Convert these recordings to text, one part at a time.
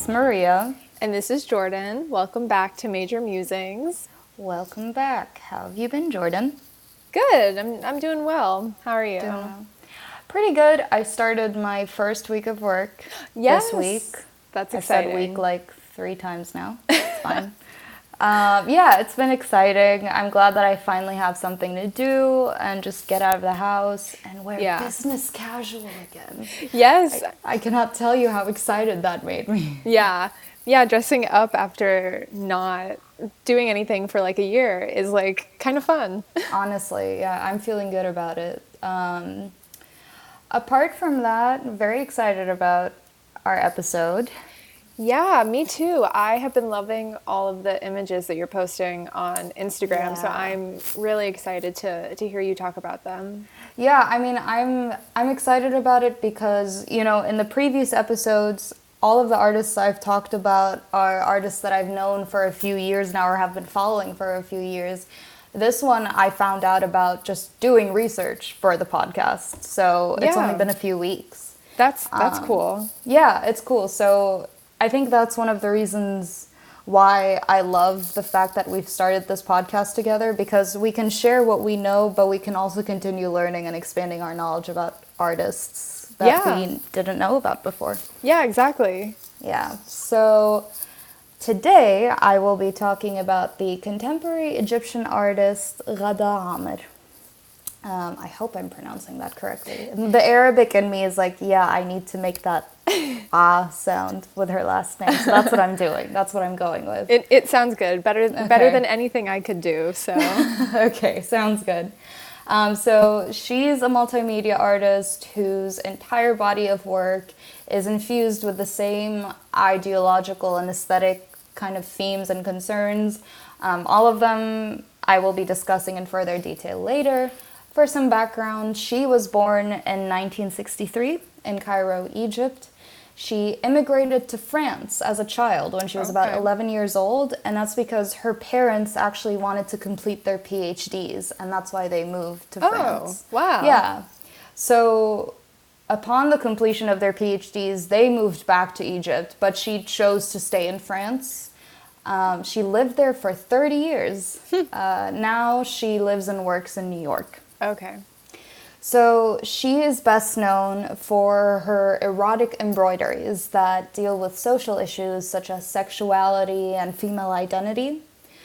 It's Maria. And this is Jordan. Welcome back to Major Musings. Welcome back. How have you been, Jordan? Good. I'm doing well. How are you? Doing well. Pretty good. I started my first week of work Yes. this week. That's I've exciting. said week like 3 times now. It's fine. Yeah, it's been exciting. I'm glad that I finally have something to do and just get out of the house and wear business casual again. Yes. I cannot tell you how excited that made me. Yeah. Yeah, dressing up after not doing anything for like a year is like kind of fun. Honestly, yeah, I'm feeling good about it. Apart from that, very excited about our episode. Yeah, me too. I have been loving all of the images that you're posting on Instagram, so Yeah. I'm really excited to hear you talk about them. Yeah, I mean, I'm excited about it because, you know, in the previous episodes, all of the artists I've talked about are artists that I've known for a few years now or have been following for a few years. This one I found out about just doing research for the podcast, so it's Yeah. only been a few weeks. That's cool. Yeah, it's cool. So I think that's one of the reasons why I love the fact that we've started this podcast together, because we can share what we know, but we can also continue learning and expanding our knowledge about artists that we didn't know about before. Yeah, exactly. Yeah, so today I will be talking about the contemporary Egyptian artist Ghada Amr. I hope I'm pronouncing that correctly. The Arabic in me is like, yeah, I need to make that sound with her last name. So that's what I'm doing. That's what I'm going with. It sounds good. Better than anything I could do. So Okay, sounds good. So she's a multimedia artist whose entire body of work is infused with the same ideological and aesthetic kind of themes and concerns. All of them I will be discussing in further detail later. For some background, she was born in 1963 in Cairo, Egypt. She immigrated to France as a child when she was about 11 years old, and that's because her parents actually wanted to complete their PhDs, and that's why they moved to France. Oh, wow. Yeah. So upon the completion of their PhDs, they moved back to Egypt, but she chose to stay in France. She lived there for 30 years. Now she lives and works in New York. Okay. So she is best known for her erotic embroideries that deal with social issues such as sexuality and female identity.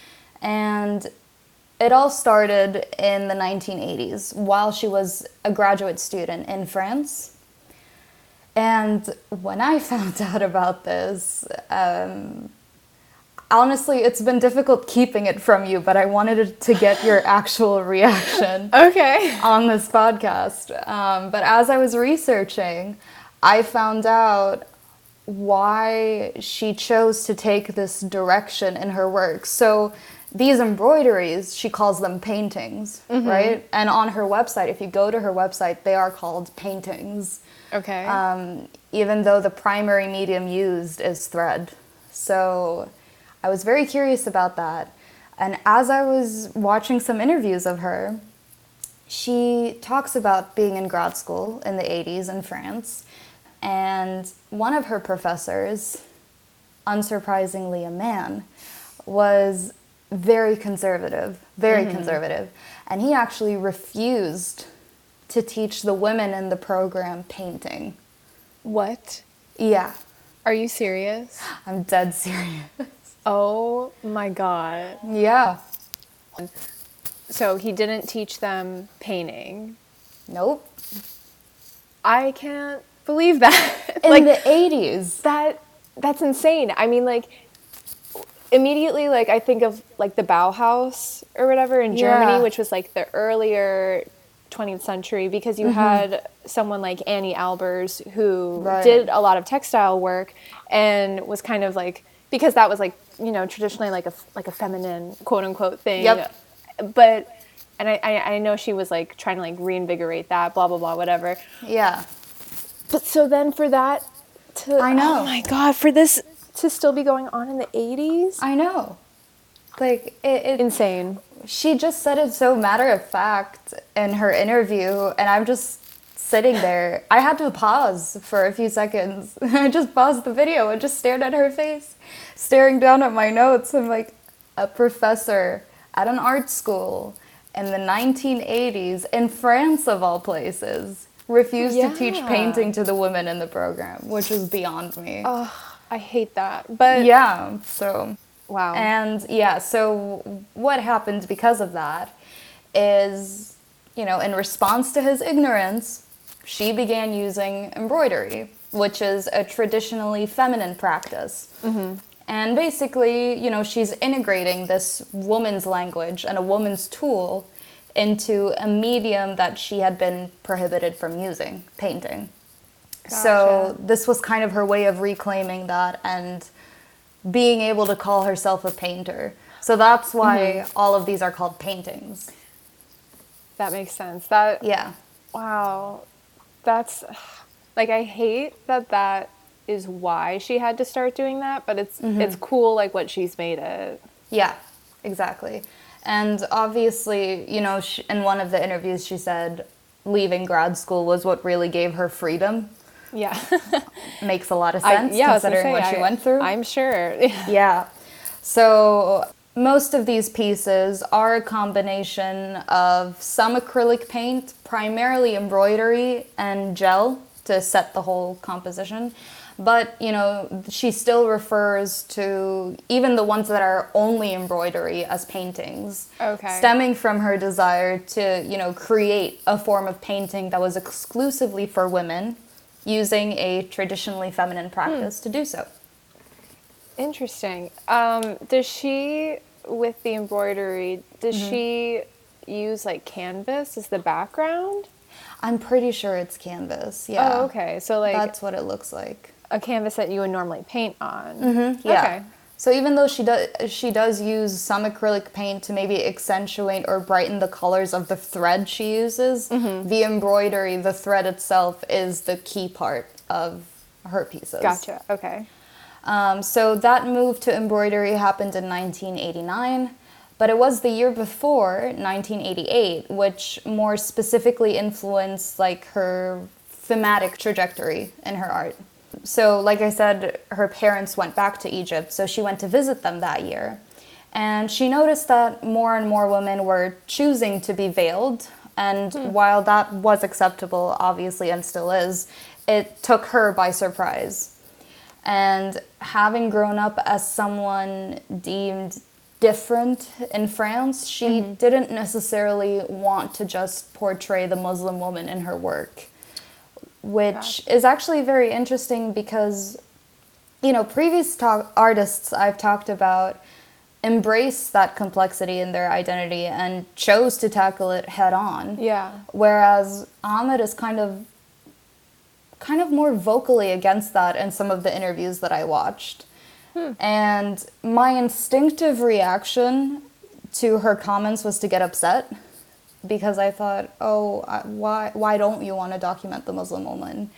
And it all started in the 1980s while she was a graduate student in France. And when I found out about this, honestly, it's been difficult keeping it from you, but I wanted to get your actual reaction on this podcast. But as I was researching, I found out why she chose to take this direction in her work. So these embroideries, she calls them paintings, right? And on her website, if you go to her website, they are called paintings. Okay. Even though the primary medium used is thread. So I was very curious about that. And as I was watching some interviews of her, she talks about being in grad school in the 80s in France. And one of her professors, unsurprisingly a man, was very conservative. And he actually refused to teach the women in the program painting. What? Yeah. Are you serious? I'm dead serious. Oh my God. Yeah. So he didn't teach them painting. Nope. I can't believe that. In the 80s. That's insane. I mean, like, immediately, like, I think of, like, the Bauhaus or whatever in Germany, which was, like, the earlier 20th century, because you had someone like Annie Albers who did a lot of textile work and was kind of, like, because that was, like, you know, traditionally, like a feminine, quote-unquote thing. Yep. But, and I know she was, like, trying to, like, reinvigorate that, blah, blah, blah, whatever. Yeah. But so then for that to... I know. Oh, my God, for this to still be going on in the 80s? I know. Like, it Insane. She just said it so matter of fact in her interview, and I'm just sitting there. I had to pause for a few seconds. I just paused the video and just stared at her face, staring down at my notes. I'm like, a professor at an art school in the 1980s in France, of all places, refused to teach painting to the women in the program, which is beyond me. Oh, I hate that. But yeah, so wow. And yeah, so what happened because of that is, you know, in response to his ignorance, she began using embroidery, which is a traditionally feminine practice. And basically, you know, she's integrating this woman's language and a woman's tool into a medium that she had been prohibited from using, painting. Gotcha. So this was kind of her way of reclaiming that and being able to call herself a painter. So that's why all of these are called paintings. That makes sense. Yeah. Wow. That's, like, I hate that is why she had to start doing that, but it's cool, like, what she's made it. Yeah, exactly. And obviously, you know, in one of the interviews she said leaving grad school was what really gave her freedom. Yeah. Makes a lot of sense considering what she went through. I'm sure. Yeah. So most of these pieces are a combination of some acrylic paint, primarily embroidery, and gel to set the whole composition. But, you know, she still refers to even the ones that are only embroidery as paintings. Okay. Stemming from her desire to, you know, create a form of painting that was exclusively for women, using a traditionally feminine practice to do so. Interesting. Does she, with the embroidery, does she use, like, canvas as the background? I'm pretty sure it's canvas, yeah. Oh, okay. So, like, that's what it looks like. A canvas that you would normally paint on. Yeah. Okay. So even though she does use some acrylic paint to maybe accentuate or brighten the colors of the thread she uses, the embroidery, the thread itself, is the key part of her pieces. Gotcha. Okay. So that move to embroidery happened in 1989, but it was the year before, 1988, which more specifically influenced like her thematic trajectory in her art. So, like I said, her parents went back to Egypt, so she went to visit them that year. And she noticed that more and more women were choosing to be veiled. And while that was acceptable, obviously, and still is, it took her by surprise. And having grown up as someone deemed different in France, she didn't necessarily want to just portray the Muslim woman in her work. Which is actually very interesting because, you know, previous artists I've talked about embrace that complexity in their identity and chose to tackle it head on. Yeah. Whereas Ahmed is kind of more vocally against that in some of the interviews that I watched. And my instinctive reaction to her comments was to get upset. Because I thought, why don't you want to document the Muslim woman?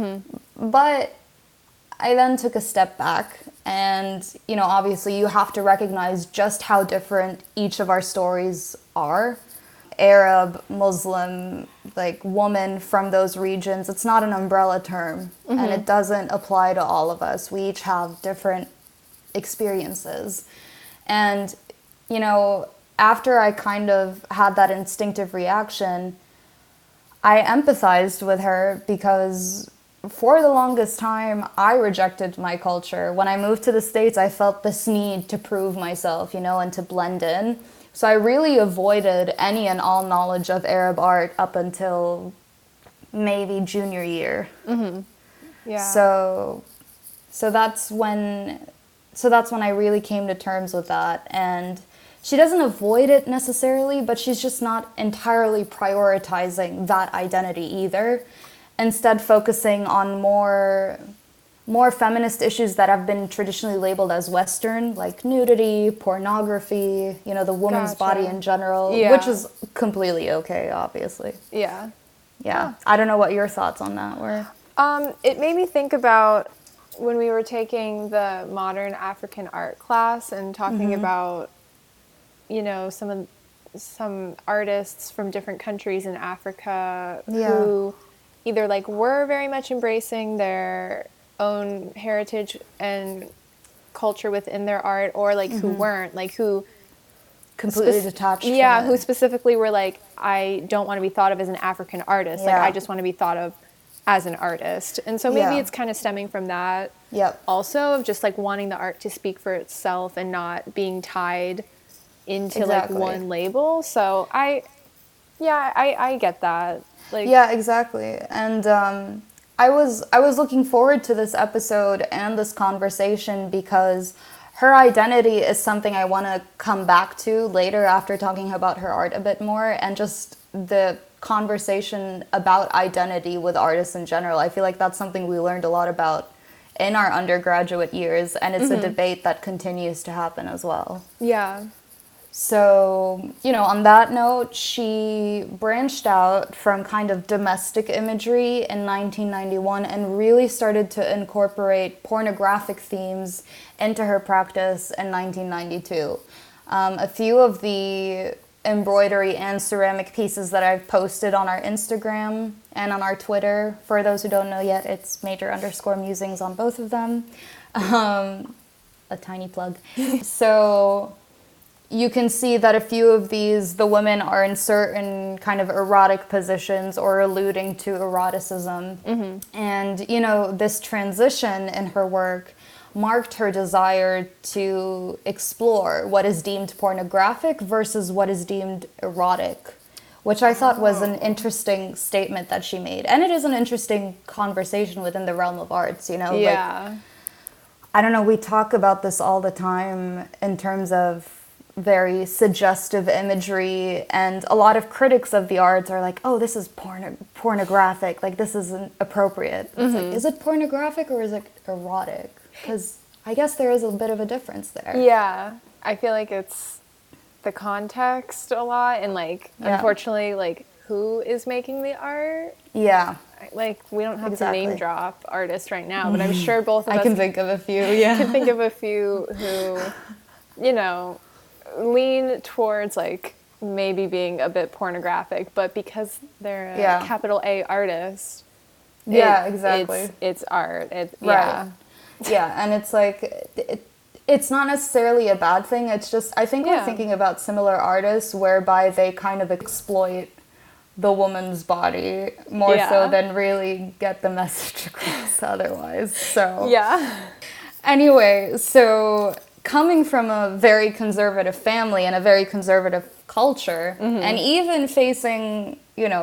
But I then took a step back and, you know, obviously you have to recognize just how different each of our stories are. Arab, Muslim, like woman from those regions, it's not an umbrella term and it doesn't apply to all of us. We each have different experiences. And, you know, after I kind of had that instinctive reaction, I empathized with her because for the longest time, I rejected my culture. When I moved to the States, I felt this need to prove myself, you know, and to blend in. So I really avoided any and all knowledge of Arab art up until maybe junior year. Yeah. So that's when I really came to terms with that. And she doesn't avoid it necessarily, but she's just not entirely prioritizing that identity either. Instead, focusing on more feminist issues that have been traditionally labeled as Western, like nudity, pornography, you know, the woman's body in general, which is completely okay, obviously. Yeah. Yeah. I don't know what your thoughts on that were. It made me think about when we were taking the modern African art class and talking about, you know, some artists from different countries in Africa who either like were very much embracing their own heritage and culture within their art, or like who weren't, like who Completely detached yeah, from who it. specifically were like, I don't want to be thought of as an African artist. Like, Yeah. I just want to be thought of as an artist. And so maybe Yeah. it's kind of stemming from that. Yep. Also, of just like wanting the art to speak for itself and not being tied into Exactly. like one label. So I get that. Like, Yeah, exactly. And I was looking forward to this episode and this conversation because her identity is something I want to come back to later after talking about her art a bit more, and just the conversation about identity with artists in general. I feel like that's something we learned a lot about in our undergraduate years, and it's a debate that continues to happen as well. yeah. So, on that note, she branched out from kind of domestic imagery in 1991 and really started to incorporate pornographic themes into her practice in 1992. A few of the embroidery and ceramic pieces that I've posted on our Instagram and on our Twitter, for those who don't know yet, it's major_musings on both of them. A tiny plug. So you can see that a few of these, the women are in certain kind of erotic positions or alluding to eroticism. And, this transition in her work marked her desire to explore what is deemed pornographic versus what is deemed erotic, which I thought was an interesting statement that she made. And it is an interesting conversation within the realm of arts, Yeah. Like, I don't know, we talk about this all the time in terms of very suggestive imagery, and a lot of critics of the arts are like, oh, this is pornographic, like this isn't appropriate. It's like, is it pornographic or is it erotic? Because I guess there is a bit of a difference there. Yeah. I feel like it's the context a lot, and like, Yeah. unfortunately, like, who is making the art? Yeah, Like, we don't have Exactly. to name drop artists right now, but I'm sure both of I us can think of a few, yeah. can think of a few who, lean towards like maybe being a bit pornographic, but because they're a Yeah. capital A artist, Yeah, exactly. It's art. Right. Yeah, and it's like, it's not necessarily a bad thing. It's just, I think we're Yeah. thinking about similar artists whereby they kind of exploit the woman's body more Yeah. so than really get the message across otherwise. So Yeah. anyway, so coming from a very conservative family and a very conservative culture, and even facing,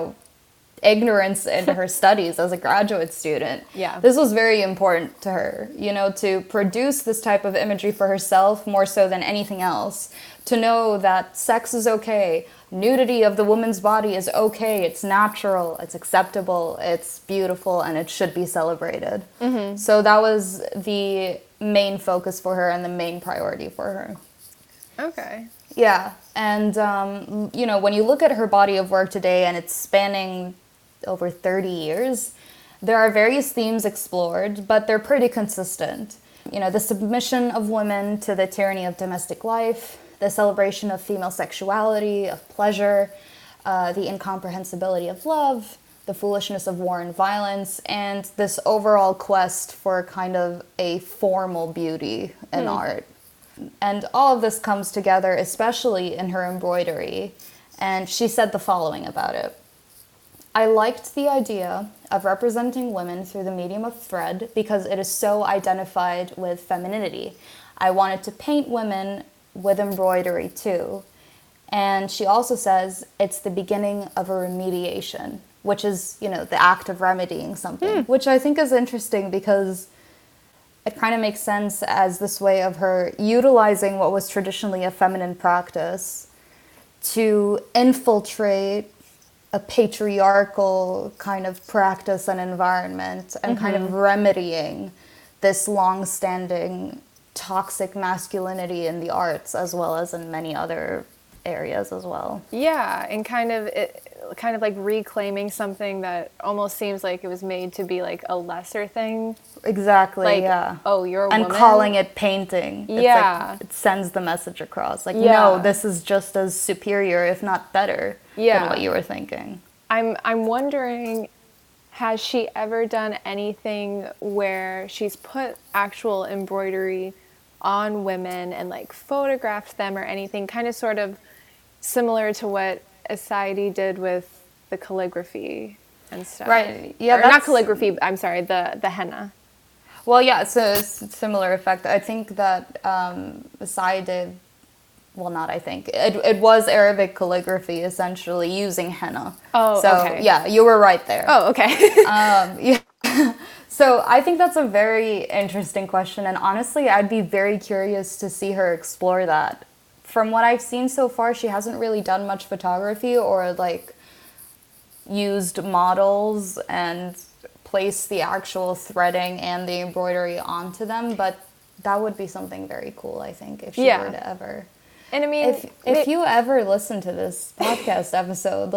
ignorance into her studies as a graduate student, Yeah. this was very important to her, to produce this type of imagery for herself more so than anything else, to know that sex is okay, nudity of the woman's body is okay, it's natural, it's acceptable, it's beautiful, and it should be celebrated. So that was the main focus for her and the main priority for her. Okay. Yeah, and when you look at her body of work today, and it's spanning over 30 years, there are various themes explored, but they're pretty consistent. The submission of women to the tyranny of domestic life, the celebration of female sexuality, of pleasure, the incomprehensibility of love, the foolishness of war and violence, and this overall quest for kind of a formal beauty in art. And all of this comes together, especially in her embroidery. And she said the following about it. I liked the idea of representing women through the medium of thread because it is so identified with femininity. I wanted to paint women with embroidery too. And she also says it's the beginning of a remediation, which is, the act of remedying something, which I think is interesting because it kind of makes sense as this way of her utilizing what was traditionally a feminine practice to infiltrate a patriarchal kind of practice and environment, and kind of remedying this long-standing toxic masculinity in the arts as well as in many other areas as well. Yeah, and kind of like reclaiming something that almost seems like it was made to be like a lesser thing. Exactly, Like, yeah. oh, you're a and woman? calling it painting. It's Yeah. like, it sends the message across. Like, Yeah. no, this is just as superior, if not better, Yeah. than what you were thinking. I'm wondering has she ever done anything where she's put actual embroidery on women and like photographed them or anything, kind of sort of similar to what Asaidi did with the calligraphy and stuff? Right. Yeah. Or not calligraphy, I'm sorry, the henna. Well, yeah, so it's a similar effect. I think that Sai did, well, not I think, it was Arabic calligraphy, essentially, using henna. Oh, so, okay. yeah, you were right there. Oh, okay. Yeah. So I think that's a very interesting question, and honestly, I'd be very curious to see her explore that. From what I've seen so far, she hasn't really done much photography or, like, used models and place the actual threading and the embroidery onto them, but that would be something very cool, I think, if she were to ever. And I mean, if you ever listen to this podcast episode,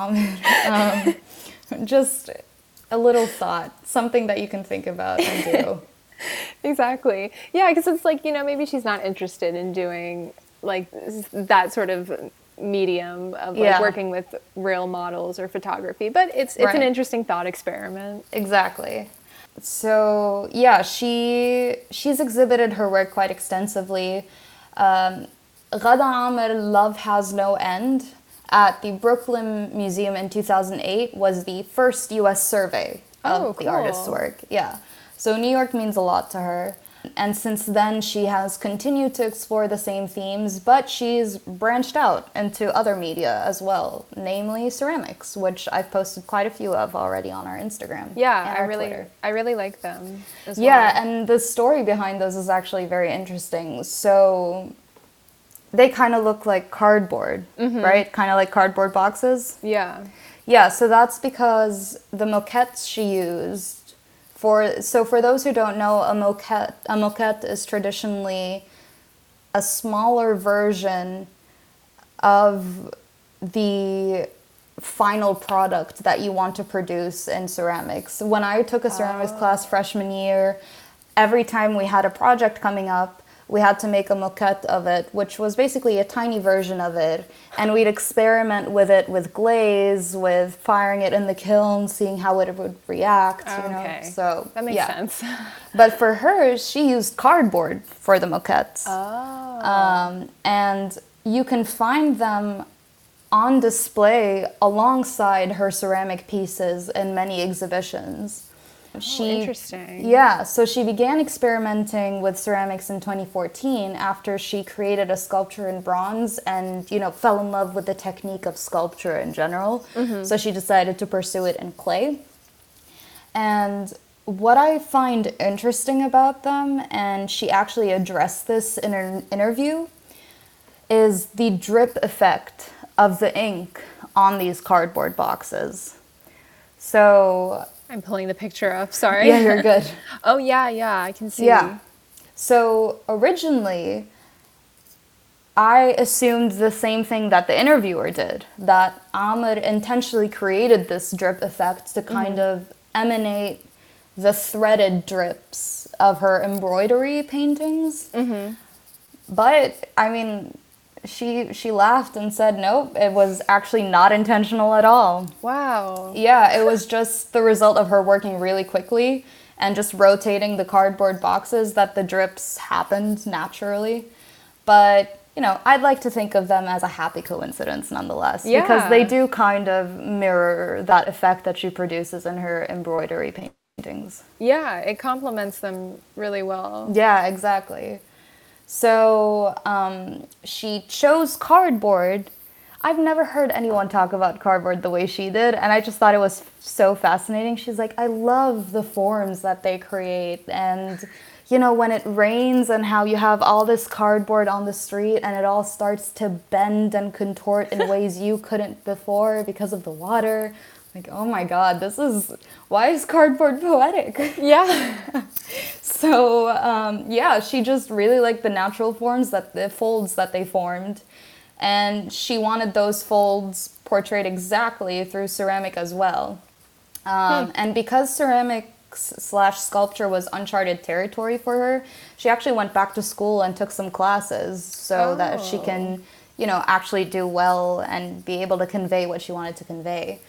just a little thought, something that you can think about and do. Exactly. Yeah, because it's like, you know, maybe she's not interested in doing like that sort of medium of like working with real models or photography, but it's an interesting thought experiment. Exactly. So yeah, she's exhibited her work quite extensively. Ghada Amer Love Has No End at the Brooklyn Museum in 2008 was the first US survey of the artist's work. Yeah. So New York means a lot to her. And since then, she has continued to explore the same themes, but she's branched out into other media as well, namely ceramics, which I've posted quite a few of already on our Instagram. Yeah, and our Twitter. I really like them as well. Yeah, and the story behind those is actually very interesting. So they kind of look like cardboard, right? Kind of like cardboard boxes. Yeah. Yeah, so that's because the moquettes she used. For those who don't know, a moquette is traditionally a smaller version of the final product that you want to produce in ceramics. When I took a ceramics class freshman year, every time we had a project coming up, we had to make a moquette of it, which was basically a tiny version of it. And we'd experiment with it with glaze, with firing it in the kiln, seeing how it would react, you know. So that makes sense. But for her, she used cardboard for the moquettes. And you can find them on display alongside her ceramic pieces in many exhibitions. Interesting. Yeah, so she began experimenting with ceramics in 2014 after she created a sculpture in bronze and, you know, fell in love with the technique of sculpture in general. So she decided to pursue it in clay. And what I find interesting about them, and she actually addressed this in an interview, is the drip effect of the ink on these cardboard boxes. So I'm pulling the picture up, sorry. Yeah, you're good. Oh, yeah, I can see. Yeah. So originally, I assumed the same thing that the interviewer did, that Amer intentionally created this drip effect to kind of emanate the threaded drips of her embroidery paintings. But, I mean, she laughed and said, nope, it was actually not intentional at all. Wow. Yeah, it was just the result of her working really quickly and just rotating the cardboard boxes that the drips happened naturally. But, you know, I'd like to think of them as a happy coincidence nonetheless. Yeah. Because they do kind of mirror that effect that she produces in her embroidery paintings. Yeah, it complements them really well. Yeah, exactly. So she chose cardboard. I've never heard anyone talk about cardboard the way she did, and I just thought it was so fascinating. She's like, I love the forms that they create, and, you know, when it rains and how you have all this cardboard on the street and it all starts to bend and contort in ways you couldn't before because of the water. Like, oh my God, why is cardboard poetic? Yeah. So, yeah, she just really liked the natural folds that they formed. And she wanted those folds portrayed exactly through ceramic as well. And because ceramics/sculpture was uncharted territory for her, she actually went back to school and took some classes so that she can, you know, actually do well and be able to convey what she wanted to convey.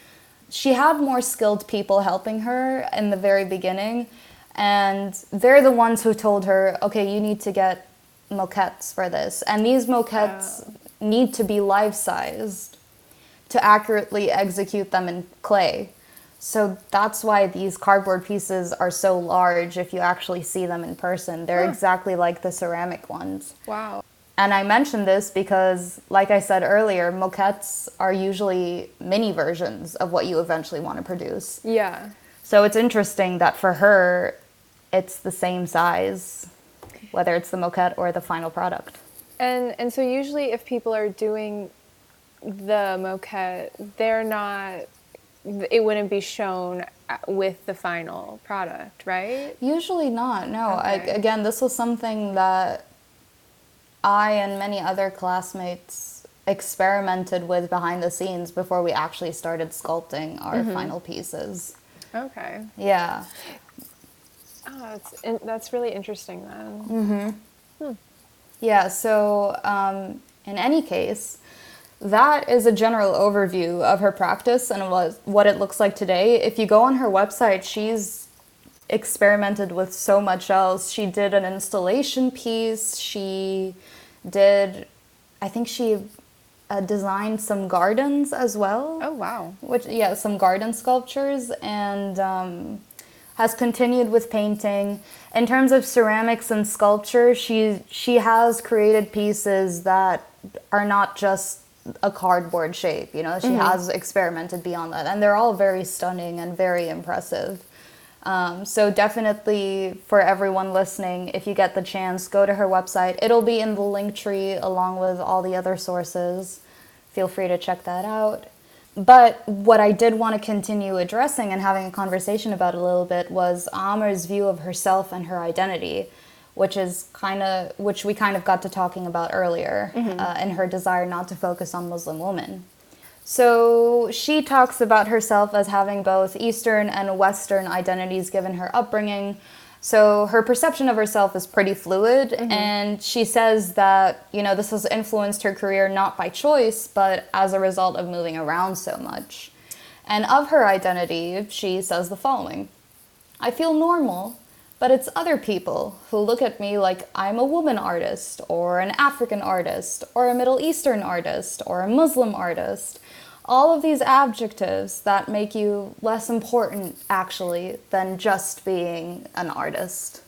she had more skilled people helping her in the very beginning, and they're the ones who told her, okay, you need to get moquettes for this, and these moquettes need to be life-sized to accurately execute them in clay. So that's why these cardboard pieces are so large if you actually see them in person. They're exactly like the ceramic ones. Wow. And I mentioned this because, like I said earlier, moquettes are usually mini versions of what you eventually want to produce. Yeah. So it's interesting that for her, it's the same size, whether it's the moquette or the final product. And so usually if people are doing the moquette, they're not, it wouldn't be shown with the final product, right? Usually not, no. Okay. Again, this was something that I and many other classmates experimented with behind the scenes before we actually started sculpting our final pieces. Okay. Yeah. Oh, that's really interesting then. Yeah, so in any case, that is a general overview of her practice and what it looks like today. If you go on her website, she's experimented with so much else. She did an installation piece. She did, I think she designed some gardens as well. Oh, wow. Some garden sculptures, and has continued with painting. In terms of ceramics and sculpture, she has created pieces that are not just a cardboard shape, you know. She has experimented beyond that, and they're all very stunning and very impressive. So definitely for everyone listening, if you get the chance, go to her website. It'll be in the link tree along with all the other sources. Feel free to check that out. But what I did want to continue addressing and having a conversation about a little bit was Amer's view of herself and her identity, which we kind of got to talking about earlier, in her desire not to focus on Muslim women. So she talks about herself as having both Eastern and Western identities given her upbringing. So her perception of herself is pretty fluid, and she says that, you know, this has influenced her career not by choice, but as a result of moving around so much. And of her identity, she says the following: I feel normal, but it's other people who look at me like I'm a woman artist, or an African artist, or a Middle Eastern artist, or a Muslim artist. All of these adjectives that make you less important, actually, than just being an artist.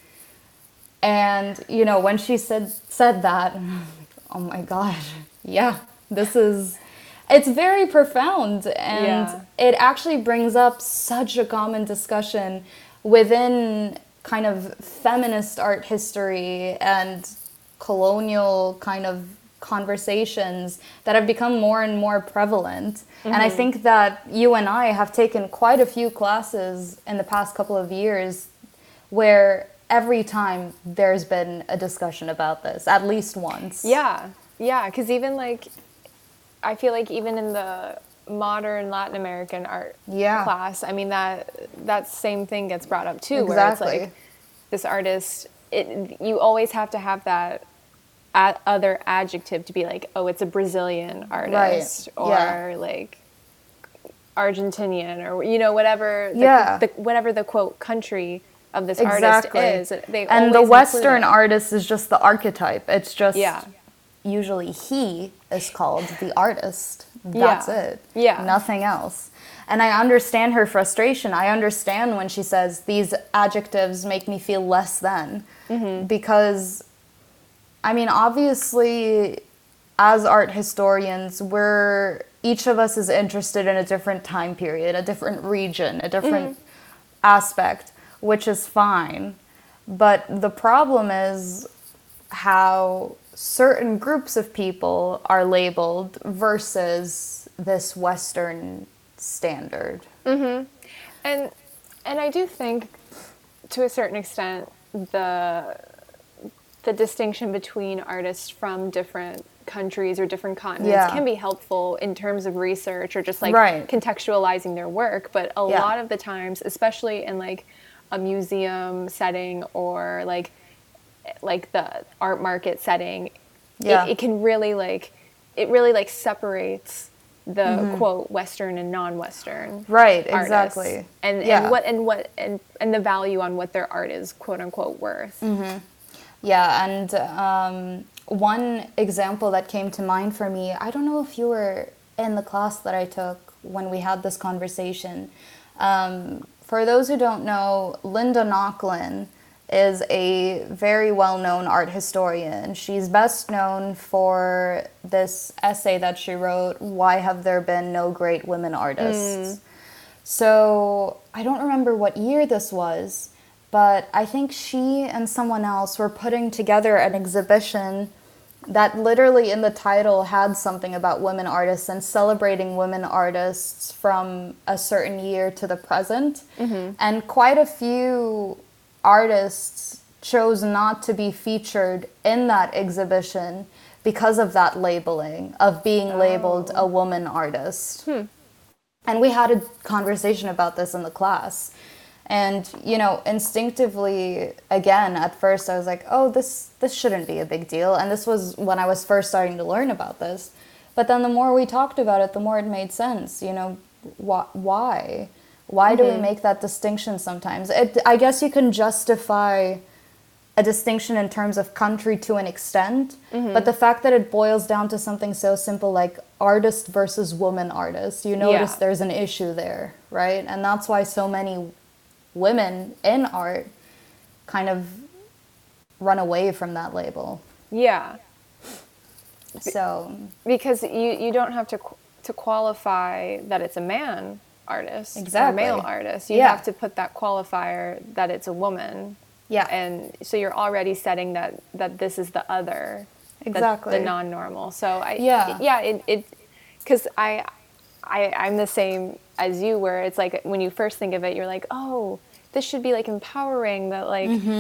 And, you know, when she said that, oh my God, yeah, it's very profound. And it actually brings up such a common discussion within kind of feminist art history and colonial kind of conversations that have become more and more prevalent. And I think that you and I have taken quite a few classes in the past couple of years where every time there's been a discussion about this, at least once. Yeah, because even like, I feel like even in the modern Latin American art class, I mean, that same thing gets brought up too, where it's like, this artist, you always have to have that other adjective to be like, oh, it's a Brazilian artist, or like Argentinian, or, you know, whatever whatever the quote country of this artist is. And the Western artist is just the archetype. It's just usually he is called the artist. That's it. Yeah. Nothing else. And I understand her frustration. I understand when she says these adjectives make me feel less than, because I mean, obviously, as art historians, each of us is interested in a different time period, a different region, a different aspect, which is fine. But the problem is how certain groups of people are labeled versus this Western standard. And I do think, to a certain extent, the distinction between artists from different countries or different continents can be helpful in terms of research or just like contextualizing their work. But a lot of the times, especially in like a museum setting or like the art market setting, it can really like, it really like separates the quote Western and non-Western Right, artists. exactly. And Yeah. and the value on what their art is quote unquote worth. Yeah, and one example that came to mind for me, I don't know if you were in the class that I took when we had this conversation. For those who don't know, Linda Nochlin is a very well-known art historian. She's best known for this essay that she wrote, Why Have There Been No Great Women Artists? So I don't remember what year this was, but I think she and someone else were putting together an exhibition that literally in the title had something about women artists and celebrating women artists from a certain year to the present. And quite a few artists chose not to be featured in that exhibition because of that labeling, of being labeled a woman artist. And we had a conversation about this in the class. And, you know, instinctively, again, at first I was like, oh, this shouldn't be a big deal. And this was when I was first starting to learn about this. But then the more we talked about it, the more it made sense. You know, why? Why do we make that distinction sometimes? I guess you can justify a distinction in terms of country to an extent, but the fact that it boils down to something so simple like artist versus woman artist, you notice there's an issue there, right? And that's why so many women in art kind of run away from that label. Yeah. So because you don't have to qualify that it's a man artist Exactly. or a male artist. You Yeah. have to put that qualifier that it's a woman. Yeah. And so you're already setting that this is the other. Exactly. The non-normal. So Yeah. because I'm the same as you, where it's like when you first think of it, you're like, oh, this should be like empowering, that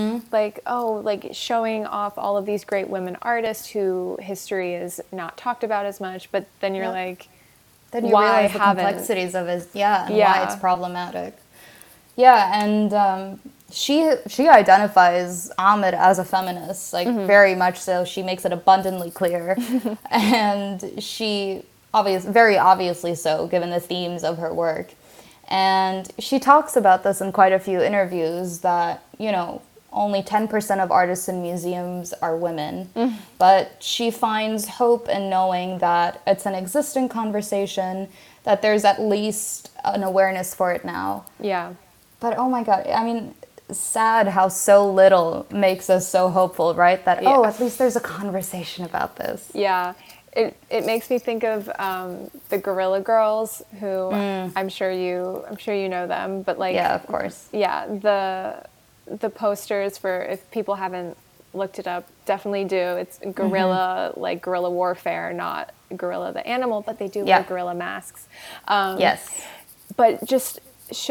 like showing off all of these great women artists who history is not talked about as much. But then you're like, then you why realize the haven't- complexities of it, and Yeah. why it's problematic. Yeah, and she identifies Ahmed as a feminist, like very much so. She makes it abundantly clear, and she very obviously so, given the themes of her work. And she talks about this in quite a few interviews that, you know, only 10% of artists in museums are women. But she finds hope in knowing that it's an existing conversation, that there's at least an awareness for it now. Yeah. But oh my God, I mean, sad how so little makes us so hopeful, right? That, oh, at least there's a conversation about this. Yeah. It makes me think of the Gorilla Girls, who I'm sure you know them, but like, Yeah, of course. yeah, the posters, for if people haven't looked it up, definitely do. It's gorilla, like guerrilla warfare, not gorilla the animal, but they do wear gorilla masks. Yes. But just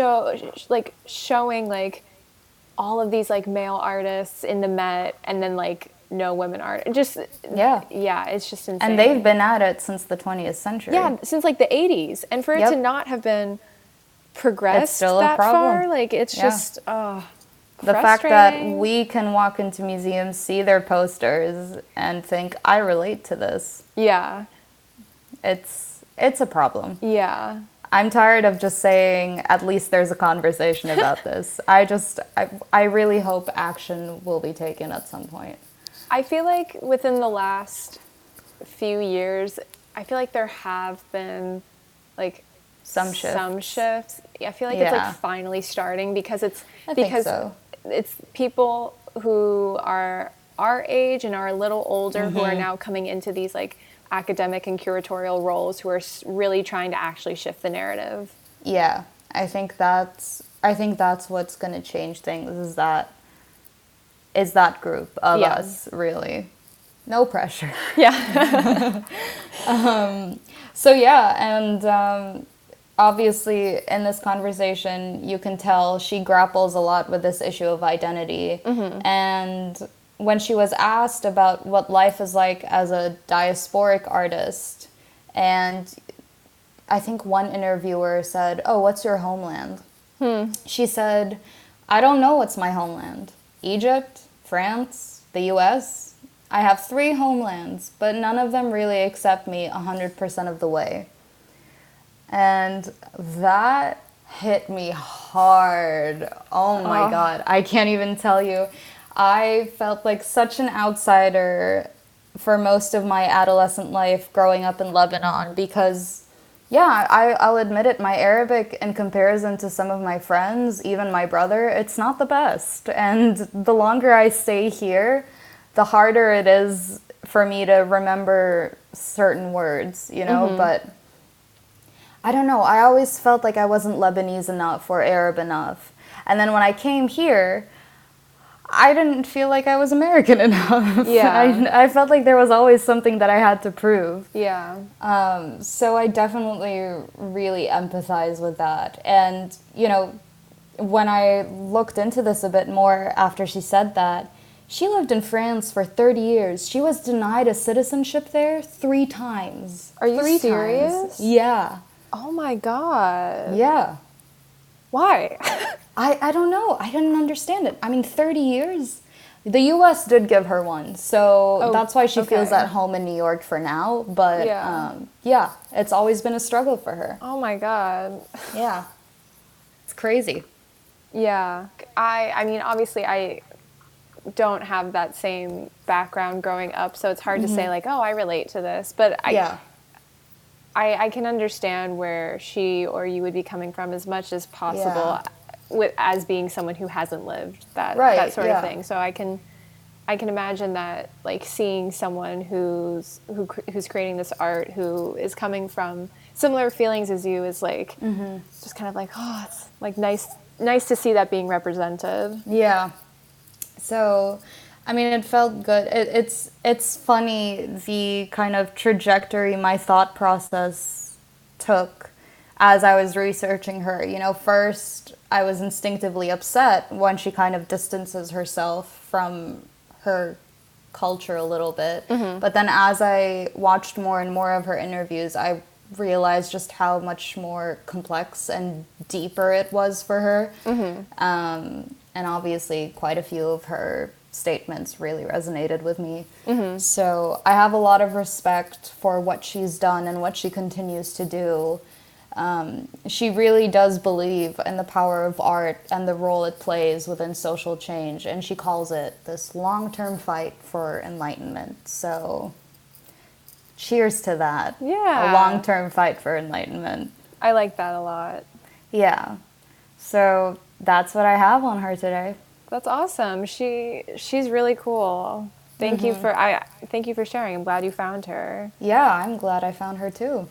showing like all of these like male artists in the Met, and then like no women art. Just it's just insane. And they've been at it since the 20th century. Yeah, since like the 80s, and for it to not have been progressed still a that problem. far, like it's just the fact that frustrating. we can walk into museums, see their posters, and think, I relate to this. Yeah, It's a problem. yeah, I'm tired of just saying, at least there's a conversation about this. I really hope action will be taken at some point. I feel like within the last few years, I feel like there have been like Some shifts. I feel like it's Yeah. like finally starting, because it's I think so. it's people who are our age and are a little older who are now coming into these like academic and curatorial roles, who are really trying to actually shift the narrative. Yeah, I think that's what's going to change things, is that group of us, really. No pressure. Yeah. So yeah, and obviously in this conversation, you can tell she grapples a lot with this issue of identity. And when she was asked about what life is like as a diasporic artist, and I think one interviewer said, oh, what's your homeland? She said, I don't know what's my homeland. Egypt, France, the US. I have 3 homelands, but none of them really accept me 100% of the way. And that hit me hard. Oh my God. I can't even tell you. I felt like such an outsider for most of my adolescent life growing up in Lebanon because, yeah, I'll admit it, my Arabic in comparison to some of my friends, even my brother, it's not the best. And the longer I stay here, the harder it is for me to remember certain words, you know, but I don't know. I always felt like I wasn't Lebanese enough or Arab enough. And then when I came here, I didn't feel like I was American enough. Yeah. I felt like there was always something that I had to prove. Yeah. So I definitely really empathize with that. And, you know, when I looked into this a bit more after she said that, she lived in France for 30 years. She was denied a citizenship there 3 times. Are you 3 serious? times. Yeah. Oh my God. Yeah. Why? I don't know. I didn't understand it. I mean, 30 years? The U.S. did give her one, so that's why she feels at home in New York for now. But yeah, it's always been a struggle for her. Oh my God. Yeah. It's crazy. Yeah. I mean, obviously, I don't have that same background growing up, so it's hard to say, like, oh, I relate to this. But I can understand where she or you would be coming from as much as possible, as being someone who hasn't lived that sort of thing. So I can imagine that, like, seeing someone who's creating this art who is coming from similar feelings as you is like just kind of like, oh, it's like nice to see that being represented. Yeah. So, I mean, it felt good. It's funny the kind of trajectory my thought process took as I was researching her. You know, first I was instinctively upset when she kind of distances herself from her culture a little bit. But then as I watched more and more of her interviews, I realized just how much more complex and deeper it was for her. And obviously quite a few of her statements really resonated with me. So I have a lot of respect for what she's done and what she continues to do. She really does believe in the power of art and the role it plays within social change, and she calls it this long-term fight for enlightenment. So cheers to that. Yeah. A long-term fight for enlightenment. I like that a lot. Yeah. So that's what I have on her today. That's awesome. She's really cool. Thank you for sharing. I'm glad you found her. Yeah, I'm glad I found her too.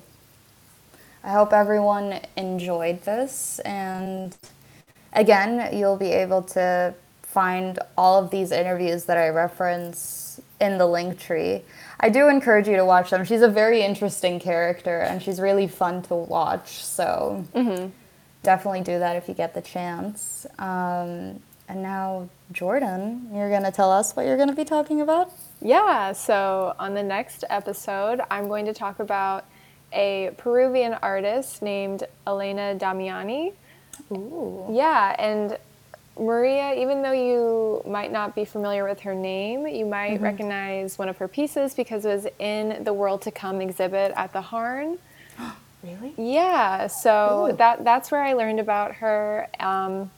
I hope everyone enjoyed this, and again, you'll be able to find all of these interviews that I reference in the link tree. I do encourage you to watch them. She's a very interesting character, and she's really fun to watch, so definitely do that if you get the chance. And now, Jordan, you're going to tell us what you're going to be talking about? Yeah, so on the next episode, I'm going to talk about a Peruvian artist named Elena Damiani. Ooh. Yeah, and Maria, even though you might not be familiar with her name, you might recognize one of her pieces because it was in the World to Come exhibit at the Harn. Really? Yeah, so that's where I learned about her. I'm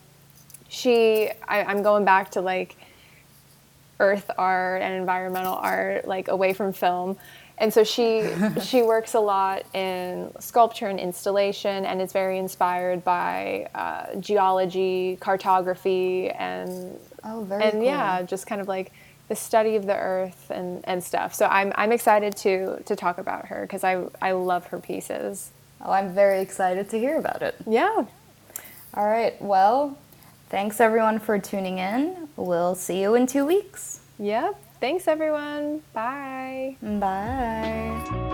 going back to like earth art and environmental art, like away from film. And so she works a lot in sculpture and installation, and is very inspired by geology, cartography, and cool. Yeah, just kind of like the study of the earth and stuff. So I'm excited to talk about her because I love her pieces. Oh, I'm very excited to hear about it. Yeah. All right. Well, thanks everyone for tuning in. We'll see you in 2 weeks. Yep. Thanks, everyone. Bye. Bye.